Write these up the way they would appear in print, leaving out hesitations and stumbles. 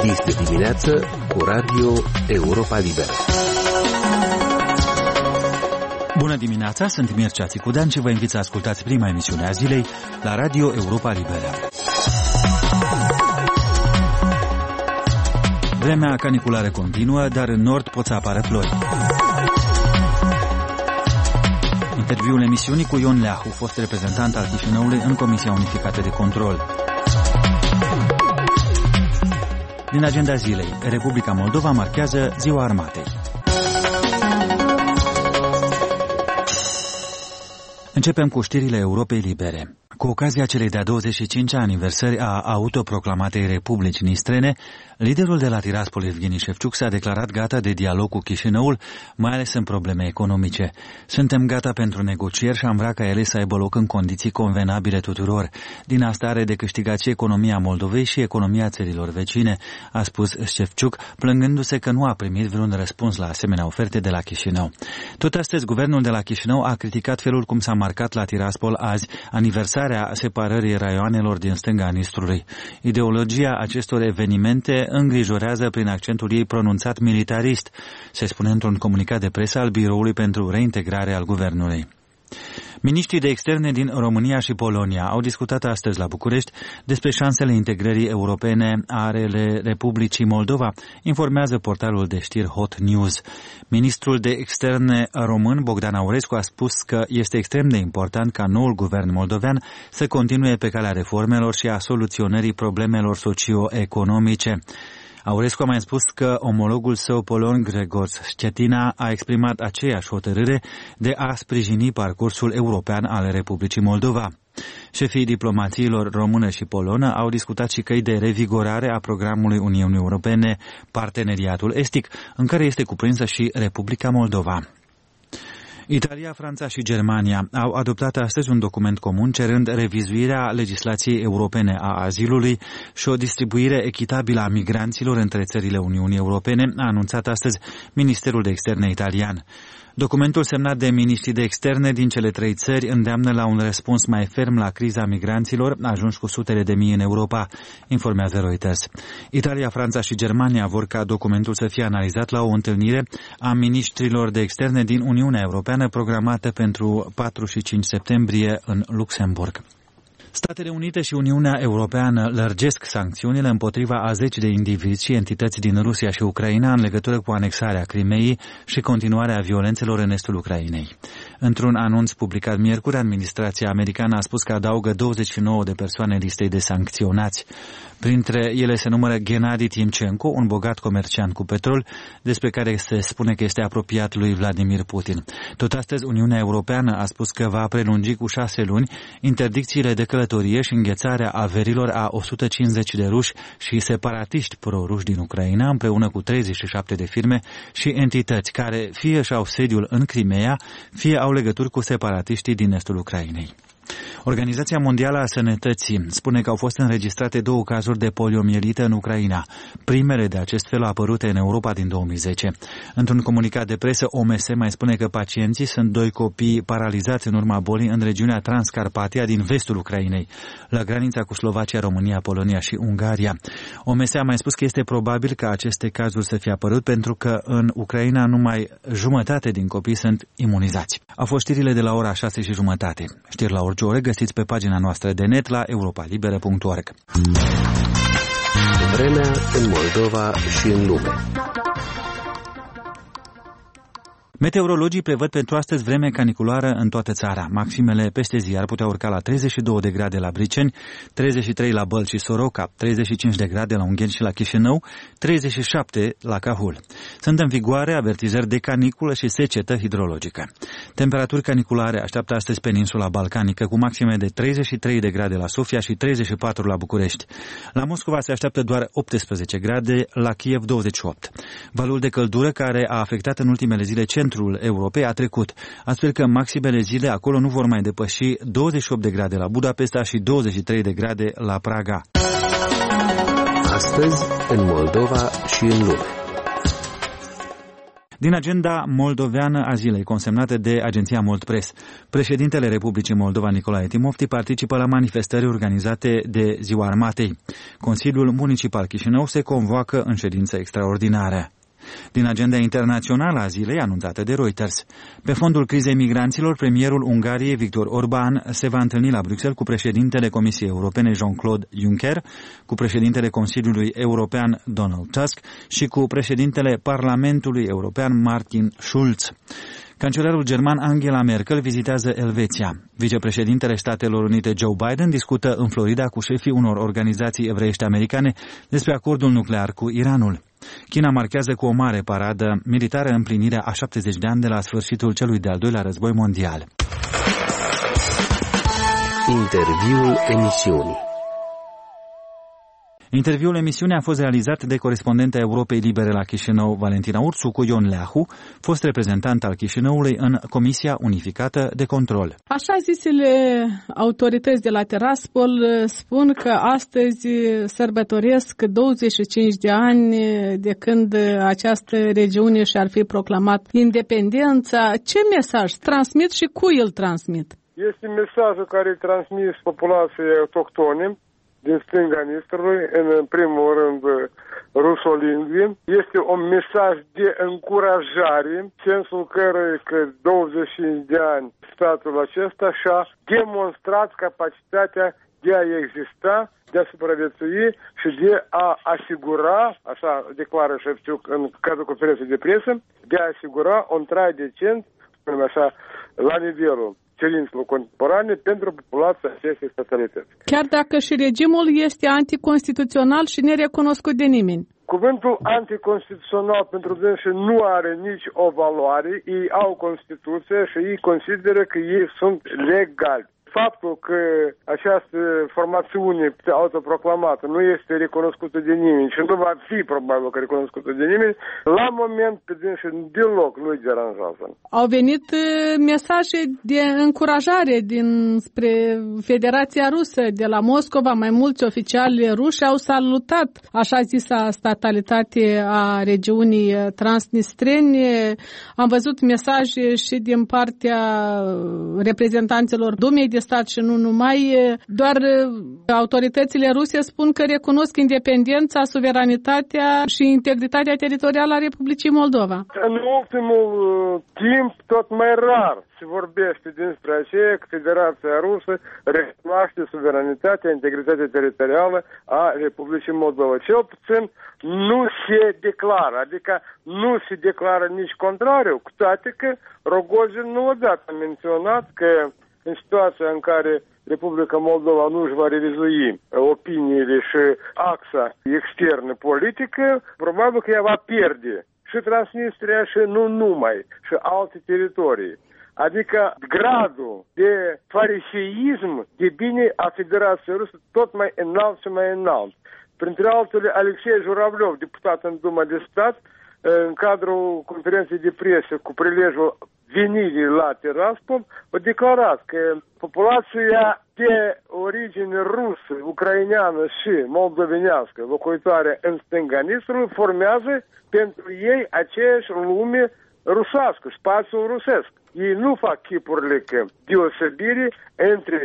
Deschis de dimineață cu Radio Europa Liberă. Bună dimineața, sunt Mircea Țicudean și vă invit să ascultați prima emisiune a zilei la Radio Europa Liberă. Vremea caniculară continuă, dar în nord pot să apară ploi. Interviul emisiunii cu Ion Leahu, fost reprezentant al Chișinăului în Comisia Unificată de Control. Din agenda zilei, Republica Moldova marchează Ziua Armatei. Începem cu știrile Europei Libere. Cu ocazia celei de-a 25-a aniversări a autoproclamatei Republici Nistrene, liderul de la Tiraspol, Evgeni Șefciuc, s-a declarat gata de dialog cu Chișinăul, mai ales în probleme economice. Suntem gata pentru negocieri și am vrea ca ele să aibă loc în condiții convenabile tuturor. Din asta are de câștigat și economia Moldovei și economia țărilor vecine, a spus Șefciuc, plângându-se că nu a primit vreun răspuns la asemenea oferte de la Chișinău. Tot astăzi, guvernul de la Chișinău a criticat felul cum s-a marcat la Tiraspol azi aniversarea separării raioanelor din stânga Nistrului. Ideologia acestor evenimente îngrijorează prin accentul ei pronunțat militarist, se spune într-un comunicat de presă al Biroului pentru Reintegrare al Guvernului. Miniștrii de externe din România și Polonia au discutat astăzi la București despre șansele integrării europene ale Republicii Moldova, informează portalul de știri Hot News. Ministrul de externe român, Bogdan Aurescu, a spus că este extrem de important ca noul guvern moldovean să continue pe calea reformelor și a soluționării problemelor socio-economice. Aurescu a mai spus că omologul său polon, Grzegorz Schetina, a exprimat aceeași hotărâre de a sprijini parcursul european al Republicii Moldova. Șefii diplomațiilor română și polonă au discutat și căi de revigorare a programului Uniunii Europene, Parteneriatul Estic, în care este cuprinsă și Republica Moldova. Italia, Franța și Germania au adoptat astăzi un document comun cerând revizuirea legislației europene a azilului și o distribuire echitabilă a migranților între țările Uniunii Europene, a anunțat astăzi Ministerul de Externe italian. Documentul semnat de miniștrii de externe din cele trei țări îndeamnă la un răspuns mai ferm la criza migranților, ajunși cu sutele de mii în Europa, informează Reuters. Italia, Franța și Germania vor ca documentul să fie analizat la o întâlnire a miniștrilor de externe din Uniunea Europeană programată pentru 4 și 5 septembrie în Luxemburg. Statele Unite și Uniunea Europeană lărgesc sancțiunile împotriva a 10 de indivizi și entități din Rusia și Ucraina în legătură cu anexarea Crimeii și continuarea violențelor în estul Ucrainei. Într-un anunț publicat miercuri, administrația americană a spus că adaugă 29 de persoane listei de sancționați. Printre ele se numără Gennady Timchenko, un bogat comerciant cu petrol, despre care se spune că este apropiat lui Vladimir Putin. Tot astăzi, Uniunea Europeană a spus că va prelungi cu 6 luni interdicțiile de călătorie și înghețarea averilor a 150 de ruși și separatiști pro-ruși din Ucraina, împreună cu 37 de firme și entități care fie și-au sediul în Crimea, fie au legături cu separatiștii din estul Ucrainei. Organizația Mondială a Sănătății spune că au fost înregistrate 2 cazuri de poliomielită în Ucraina, primele de acest fel apărute în Europa din 2010. Într-un comunicat de presă, OMS mai spune că pacienții sunt 2 copii paralizați în urma bolii în regiunea Transcarpatia din vestul Ucrainei, la granița cu Slovacia, România, Polonia și Ungaria. OMS a mai spus că este probabil ca aceste cazuri să fie apărut pentru că în Ucraina numai jumătate din copii sunt imunizați. Au fost știrile de la ora 6:30. Știri la orice oră găsiți pe pagina noastră de net la europalibera.org. Vremea în Moldova și în lume. Meteorologii prevăd pentru astăzi vreme caniculară în toată țara. Maximele peste zi ar putea urca la 32 de grade la Briceni, 33 la Bălți și Soroca, 35 de grade la Ungheni și la Chișinău, 37 la Cahul. Sunt în vigoare avertizări de caniculă și secetă hidrologică. Temperaturi caniculare așteaptă astăzi peninsula balcanică, cu maxime de 33 de grade la Sofia și 34 la București. La Moscova se așteaptă doar 18 grade, la Kiev 28. Valul de căldură care a afectat în ultimele zile centrul Europei a trecut, astfel că maximele zile acolo nu vor mai depăși 28 de grade la Budapesta și 23 de grade la Praga. Astăzi, în Moldova și în lume. Din agenda moldoveană a zilei, consemnată de agenția Moldpress, președintele Republicii Moldova, Nicolae Timofti, participă la manifestări organizate de Ziua Armatei. Consiliul Municipal Chișinău se convoacă în ședință extraordinară. Din agenda internațională a zilei, anunțată de Reuters, pe fondul crizei migranților, premierul Ungariei, Viktor Orbán, se va întâlni la Bruxelles cu președintele Comisiei Europene, Jean-Claude Juncker, cu președintele Consiliului European, Donald Tusk, și cu președintele Parlamentului European, Martin Schulz. Cancelarul german Angela Merkel vizitează Elveția. Vicepreședintele Statelor Unite Joe Biden discută în Florida cu șefii unor organizații evreiești americane despre acordul nuclear cu Iranul. China marchează cu o mare paradă militară împlinirea a 70 de ani de la sfârșitul celui de-al doilea război mondial. Interviul emisiunii. Interviul emisiunii a fost realizat de corespondenta Europei Libere la Chișinău, Valentina Ursu, cu Ion Leahu, fost reprezentant al Chișinăului în Comisia Unificată de Control. Așa zisele autorități de la Tiraspol spun că astăzi sărbătoresc 25 de ani de când această regiune și-ar fi proclamat independența. Ce mesaj transmit și cui îl transmit? Este mesajul care e transmis populației autohtone din stânga Nistrului, în primul rând rusolingvi. Este un mesaj de încurajare, sensul căruia că 25 de ani statul acesta și-a demonstrat capacitatea de a exista, de a supraviețui și de a asigura, așa declară Șefciuc în cadrul conferinței de presă, de a asigura un trai decent, spunem așa, la nivelul cerințelor contemporane pentru populația acestei statalități. Chiar dacă și regimul este anticonstituțional și nerecunoscut de nimeni. Cuvântul anticonstituțional pentru dânsii nu are nici o valoare, ei au Constituție și ei consideră că ei sunt legali. Faptul că această formațiune autoproclamată nu este recunoscută de nimeni și nu va fi probabil că recunoscută de nimeni, la moment pe dânsii deloc nu-i deranjează. Au venit mesaje de încurajare dinspre Federația Rusă de la Moscova. Mai mulți oficiali ruși au salutat așa zisa statalitate a regiunii transnistrene. Am văzut mesaje și din partea reprezentanților Dumei de stat și nu numai, doar autoritățile ruse spun că recunosc independența, suveranitatea și integritatea teritorială a Republicii Moldova. În ultimul timp, tot mai rar se vorbește despre aceea că Federația Rusă recunoaște suveranitatea, integritatea teritorială a Republicii Moldova. Cel puțin nu se declară, adică nu se declară nici contrariu, cu toate că Rogozin nu odată a menționat că în situația în care Republica Moldova nu își va revizui opiniile și axa externă politică, probabil că ea va pierde și Transnistria și nu numai, și alte teritorii. Adică gradul de fariseism devine a Federației Rusă tot mai înalt și mai înalt. Printre altele, Alexei Juravlov, deputat în Duma de Stat, în cadrul conferinței de presă cu prilejul venirii la Tiraspol, a declarat că populația de origine rusă, ucraineană și moldovenească, locuitoare în stânga Nistrului, formează pentru ei aceeași lume rusească, spațiul rusesc. Ei nu fac chipurile că deosebire între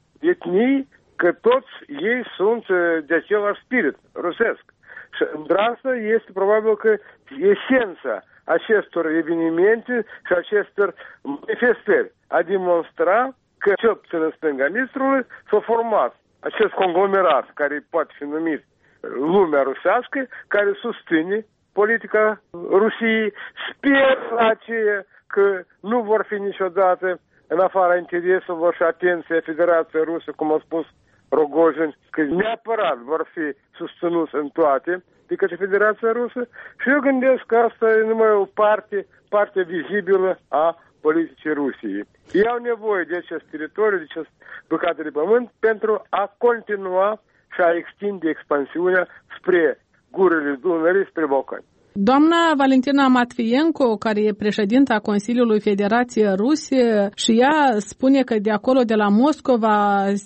etnii, că toți ei sunt de același spirit rusesc. Și într-asta este probabil că esența acestor evenimente și acestor manifestări a demonstra că, cel puțin în stânga Nistrului, s-a format acest conglomerat care poate fi numit lumea rusească, care susține politica Rusiei. Sper aceea că nu vor fi niciodată în afara intereselor și atenției Federației Rusă, cum a spus Rogozin, că neapărat vor fi susținuți în toate de către Federația Rusă și eu gândesc că asta e numai o parte vizibilă a politicii Rusiei. Ei au nevoie de acest teritoriu, de acest bucată de pământ pentru a continua și a extinde expansiunea spre gurile Dunării, spre Balcani. Doamna Valentina Matvienko, care e președinta Consiliului Federației Ruse, și ea spune că de acolo, de la Moscova,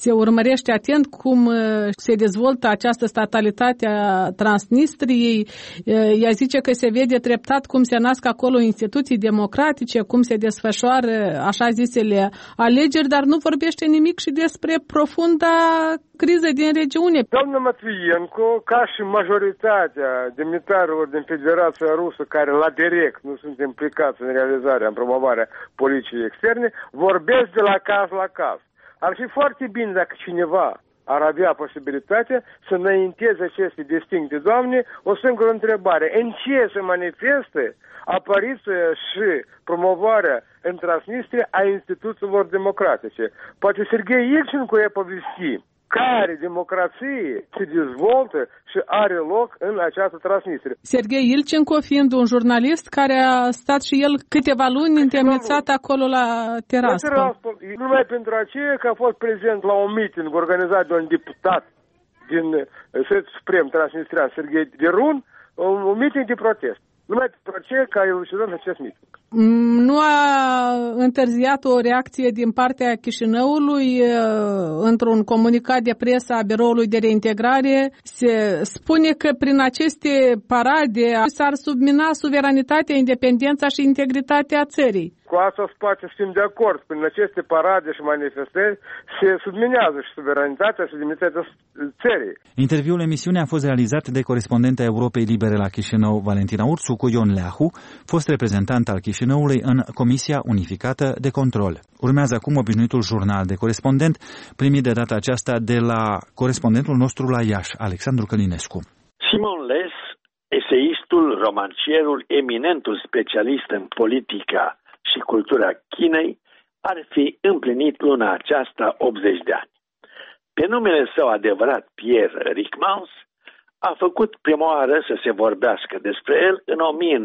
se urmărește atent cum se dezvoltă această statalitate a Transnistriei. Ea zice că se vede treptat cum se nasc acolo instituții democratice, cum se desfășoară așa zisele alegeri, dar nu vorbește nimic și despre profunda criză din regiune. Domnul Matvienko, ca și majoritatea demnitarilor din Federația Rusă care la direct nu sunt implicați în realizarea, în promovarea politicii externe, vorbesc de la caz la caz. Ar fi foarte bine dacă cineva ar avea posibilitatea să înainteze aceste distincte doamne o singură întrebare. În ce se manifestă apariția și promovarea în Transnistria a instituțiilor democratice? Poate Serghei Ilchenko i-a povesti care democrație se dezvoltă și are loc în această Transnistrie. Serghei Ilchenko fiind un jurnalist care a stat și el câteva luni întemnițat acolo la Tiraspol. Numai pentru aceea că a fost prezent la un meeting organizat de un deputat din Senatul Suprem Transnistrian, Serghei Derun, un meeting de protest. Numai pentru aceea că a elucidat acest meeting. Nu a întârziat o reacție din partea Chișinăului. Într-un comunicat de presă a Biroului de Reintegrare se spune că prin aceste parade s-ar submina suveranitatea, independența și integritatea țării. Cu asta se poate să fim de acord. Prin aceste parade și manifestări se subminează și suveranitatea și demnitatea țării. Interviul emisiunii a fost realizat de corespondenta Europei Libere la Chișinău, Valentina Ursu, cu Ion Leahu, fost reprezentant al Chișinăului în Comisia Unificată de Control. Urmează acum obișnuitul jurnal de corespondent, primit de data aceasta de la corespondentul nostru la Iași, Alexandru Călinescu. Simon Les, eseistul, romancierul, eminentul specialist în politica și cultura Chinei, ar fi împlinit luna aceasta 80 de ani. Pe numele său adevărat, Pierre Ryckmans, a făcut prima oară să se vorbească despre el în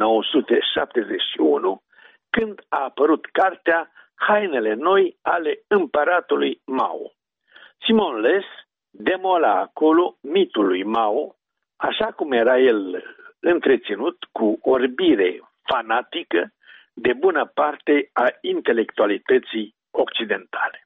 1971, când a apărut cartea Hainele noi ale împăratului Mao. Simon Les demola acolo mitul lui Mao, așa cum era el întreținut cu orbire fanatică de bună parte a intelectualității occidentale.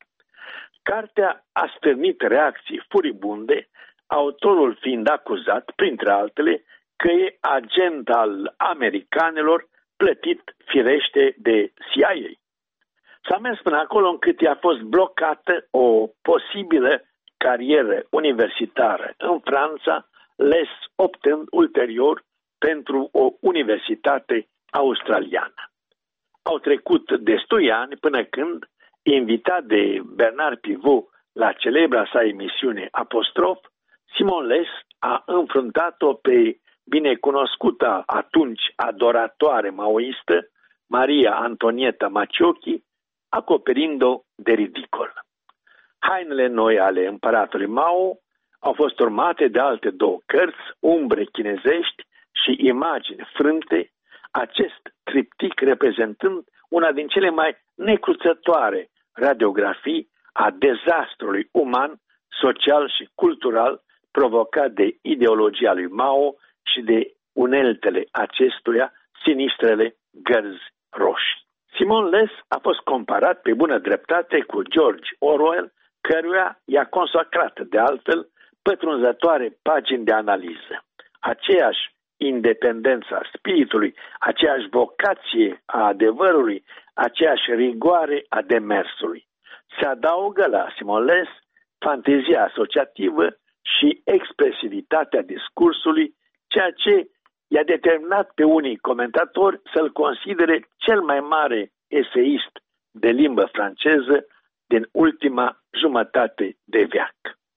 Cartea a stârnit reacții furibunde, autorul fiind acuzat, printre altele, că e agent al americanilor plătit firește de CIA. S-a mers până acolo încât i-a fost blocată o posibilă carieră universitară în Franța, Les optând ulterior pentru o universitate australiană. Au trecut destui ani până când, invitat de Bernard Pivot la celebra sa emisiune Apostrof, Simon Les a înfruntat-o pe binecunoscuta atunci adoratoare maoistă, Maria Antonieta Maciocchi, acoperind-o de ridicol. Hainele noi ale împăratului Mao au fost urmate de alte două cărți, Umbre chinezești și Imagini frânte, acest triptic reprezentând una din cele mai necruțătoare radiografii a dezastrului uman, social și cultural provocat de ideologia lui Mao și de uneltele acestuia, sinistrele gărzi roșii. Simon Les a fost comparat pe bună dreptate cu George Orwell, căruia i-a consacrat de altfel pătrunzătoare pagini de analiză. Aceeași independență a spiritului, aceeași vocație a adevărului, aceeași rigoare a demersului. Se adaugă la Simon Les fantezia asociativă și expresivitatea discursului, ceea ce i-a determinat pe unii comentatori să-l considere cel mai mare eseist de limbă franceză din ultima jumătate de veac.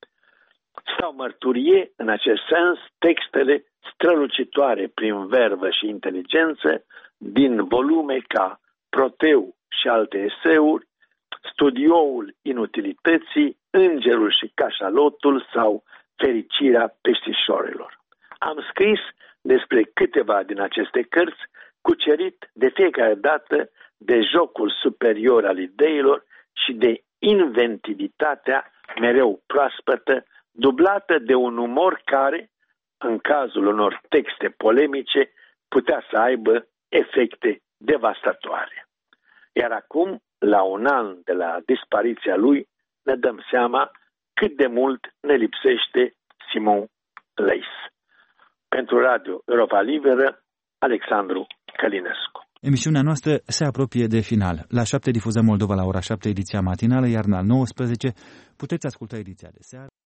Sau mărturie în acest sens textele strălucitoare prin vervă și inteligență din volume ca Proteu și alte eseuri, Studioul inutilității, Îngerul și cașalotul sau Fericirea peștișorilor. Am scris despre câteva din aceste cărți, cucerit de fiecare dată de jocul superior al ideilor și de inventivitatea mereu proaspătă, dublată de un umor care, în cazul unor texte polemice, putea să aibă efecte devastatoare. Iar acum, la un an de la dispariția lui, ne dăm seama cât de mult ne lipsește Simon Leys. Pentru Radio Europa Liberă, Alexandru Călinescu. Emisiunea noastră se apropie de final. La 7 difuzăm Moldova la ora 7 ediția matinală, iar la 19 puteți asculta ediția de seară.